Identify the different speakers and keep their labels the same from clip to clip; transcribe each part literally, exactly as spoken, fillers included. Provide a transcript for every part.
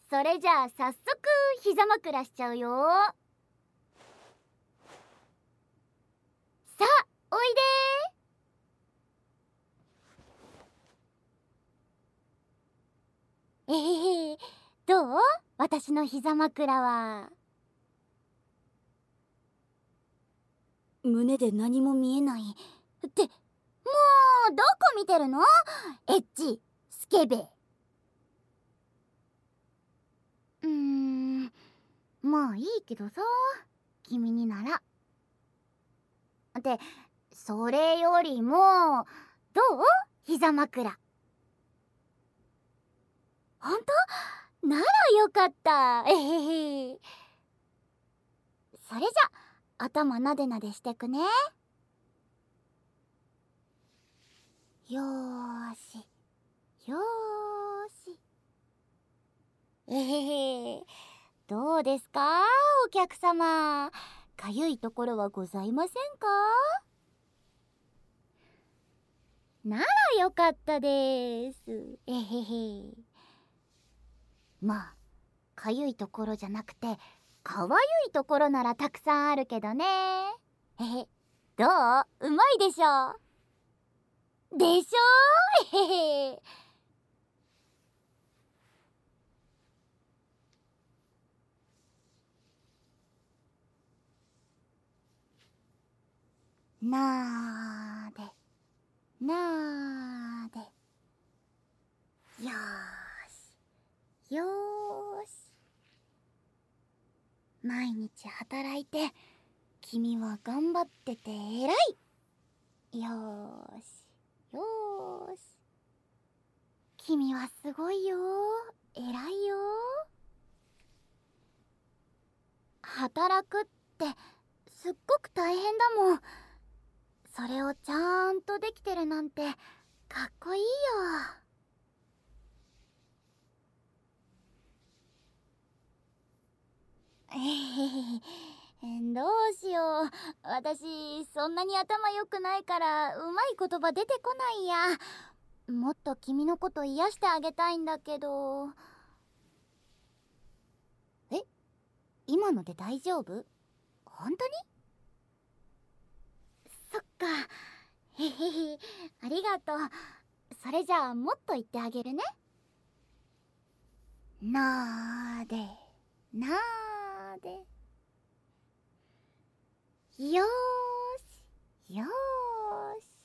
Speaker 1: それじゃあ早速膝枕しちゃうよ。さあおいでー。えへへ、どう？私の膝枕は。胸で何も見えないって、もうどこ見てるの？エッチスケベ。うーん、まあいいけどさ、君になら。ってそれよりもどう？膝枕。ほんと？ならよかった。えへへ。それじゃ頭なでなでしてくね。よーしよーし。えへへ、どうですかお客様、かゆいところはございませんか？ならよかったです。えへへ。まあかゆいところじゃなくてかわゆいところならたくさんあるけどね。えへ、どう？うまいでしょでしょ。えへへ。なーでなーで、よーしよーし。毎日働いて君は頑張ってて偉い。よーしよーし。君はすごいよ、偉いよ。働くってすっごく大変だもん。それをちゃんとできてるなんてかっこいいよ。えへへへ、どうしよう。私そんなに頭良くないからうまい言葉出てこないや。もっと君のこと癒してあげたいんだけど。え、今ので大丈夫？本当に？そっか。へへへ、ありがとう。それじゃあもっと言ってあげるね。なーでなーで、よーしよーし。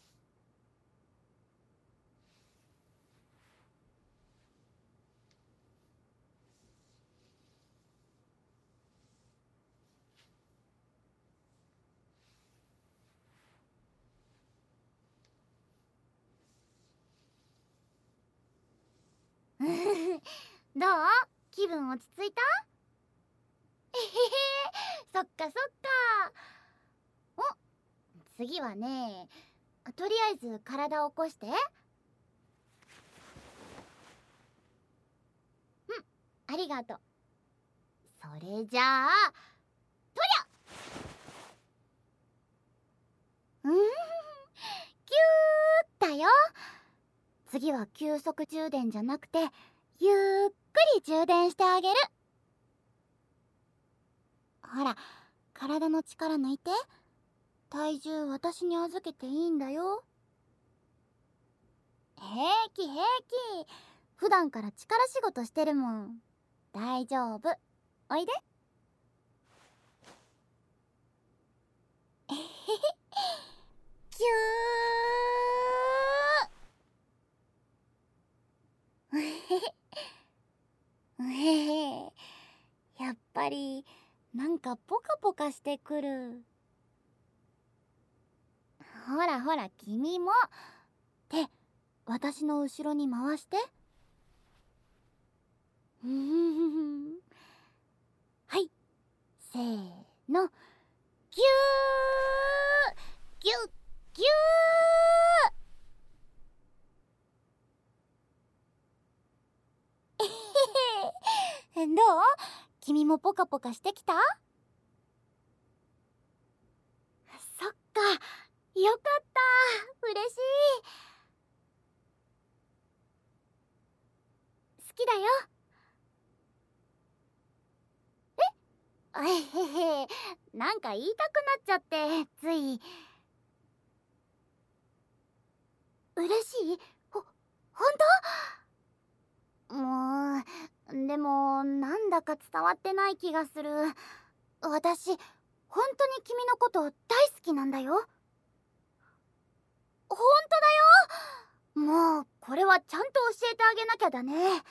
Speaker 1: どう？気分落ち着いた？えへへ、そっかそっか。お、次はね、とりあえず体を起こして。うん、ありがとう。それじゃあとりゃ、うん、キューだよ。次は急速充電じゃなくてゆっくり充電してあげる。ほら、体の力抜いて。体重私に預けていいんだよ。平気平気、普段から力仕事してるもん。大丈夫、おいで。えへへ、キュー。うへへうへへ、やっぱりなんかポカポカしてくる。ほらほら君も手私の後ろに回して。ふふふふ、はい、せーの、ギューギュッギュー。えへへ、どう？君もポカポカしてきた？そっか、よかった、嬉しい。好きだよ。 あへへ、なんか言いたくなっちゃってつい。嬉しい？ほ本当？もうでもなんだか伝わってない気がする。私本当に君のこと大好きなんだよ。本当だよ。もうこれはちゃんと教えてあげなきゃだね。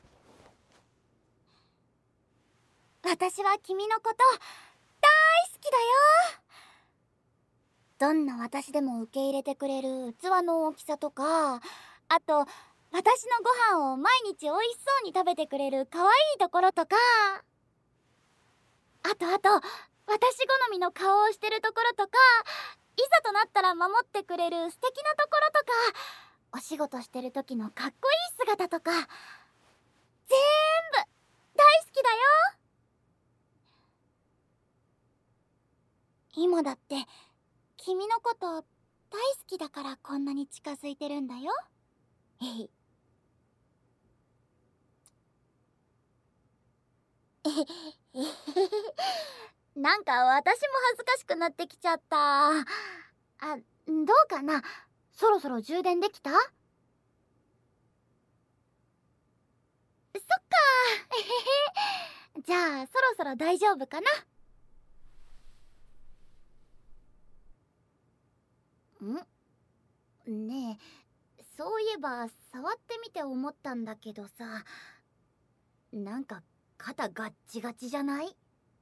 Speaker 1: 私は君のこと大好きだよ。どんな私でも受け入れてくれる器の大きさとか、あと私のご飯を毎日おいしそうに食べてくれる可愛いところとか、あとあと私好みの顔をしてるところとか、いざとなったら守ってくれる素敵なところとか、お仕事してる時のかっこいい姿とか、全部大好きだよ。今だって君のこと大好きだからこんなに近づいてるんだよ。えへえへえへなんか私も恥ずかしくなってきちゃった。あ、どうかな、そろそろ充電できた？そっか。えへへ、じゃあそろそろ大丈夫かな。んねえ、そういえば触ってみて思ったんだけどさ、なんか肩ガッチガチじゃない？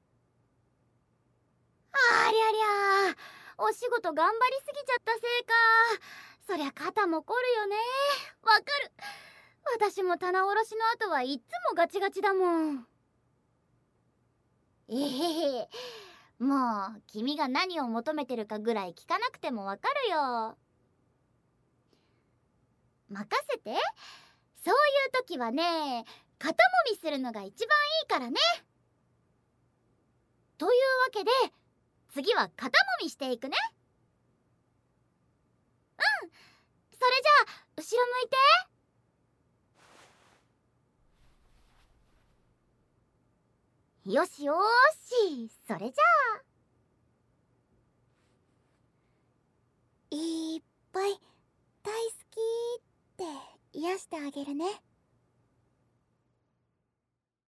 Speaker 1: ありゃりゃ、お仕事頑張りすぎちゃったせいか。そりゃ肩も凝るよね。わかる。私も棚卸しの後はいっつもガチガチだもん。えへへ、もう君が何を求めてるかぐらい聞かなくてもわかるよ。任せて。そういう時はね、肩もみするのが一番いいからね。というわけで次は肩もみしていくね。うん、それじゃあ後ろ向いて。よしよし、それじゃあいっぱい大好きって癒してあげるね。